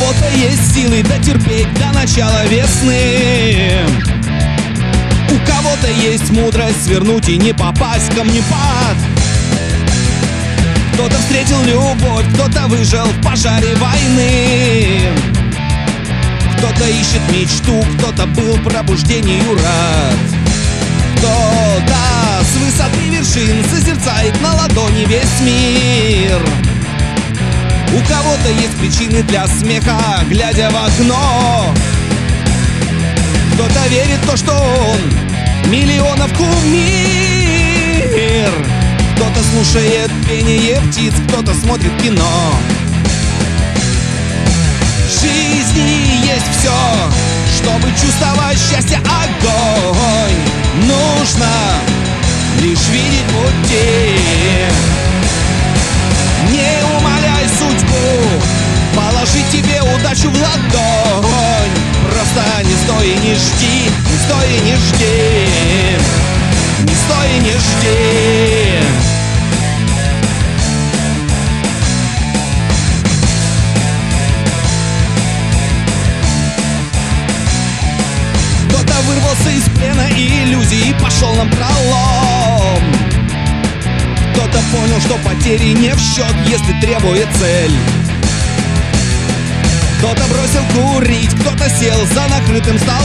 кого-то есть силы дотерпеть до начала весны. У кого-то есть мудрость свернуть и не попасть в камнепад. Кто-то встретил любовь, кто-то выжил в пожаре войны. Кто-то ищет мечту, кто-то был пробуждению рад. Кто-то с высоты вершин созерцает на ладони весь мир. У кого-то есть причины для смеха, глядя в окно. Кто-то верит в то, что он миллионов кумир. Кто-то слушает пение птиц, кто-то смотрит кино. В жизни есть все, чтобы чувствовать счастье, огонь. Нужно лишь видеть пути. Не умоляй судьбу положить тебе удачу в ладонь. Просто не стой и не жди, не стой и не жди, не стой и не жди. Кто-то вырвался из плена иллюзий и пошел на пролом. Кто-то понял, что потери не в счет, если требует цель. Кто-то бросил курить, кто-то сел за накрытым столом.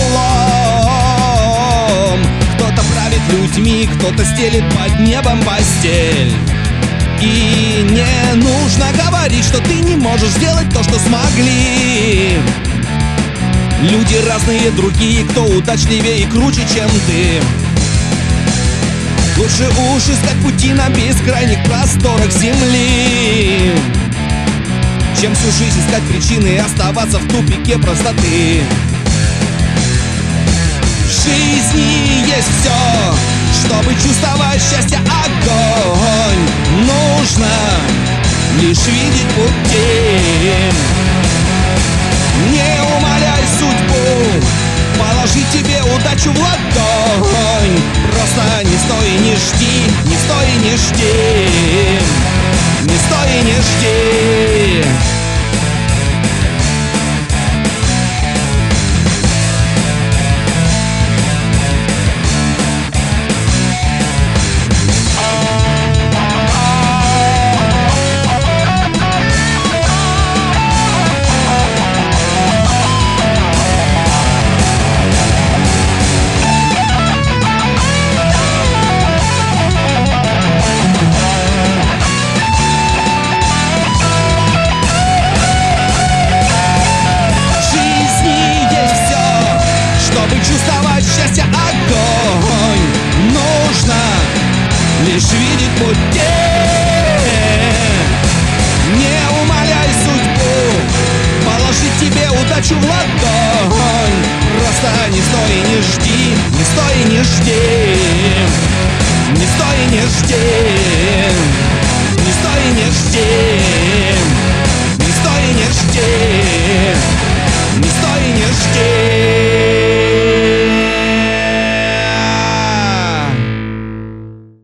Кто-то правит людьми, кто-то стелит под небом постель. И не нужно говорить, что ты не можешь сделать то, что смогли. Люди разные, другие, кто удачливее и круче, чем ты. Лучше уж искать пути на бескрайних просторах земли, чем всю жизнь искать причины и оставаться в тупике простоты. В жизни есть все, чтобы чувствовать счастье, огонь. Нужно лишь видеть пути. Не умоляй судьбу положить тебе удачу в ладонь. Просто не стой и не жди, не стой и не жди, не стой и не жди. Чувствовать счастье, огонь. Нужно лишь видеть пути. Не умоляй судьбу положить тебе удачу в ладонь. Просто не стой и не жди, не стой и не жди, не стой и не жди.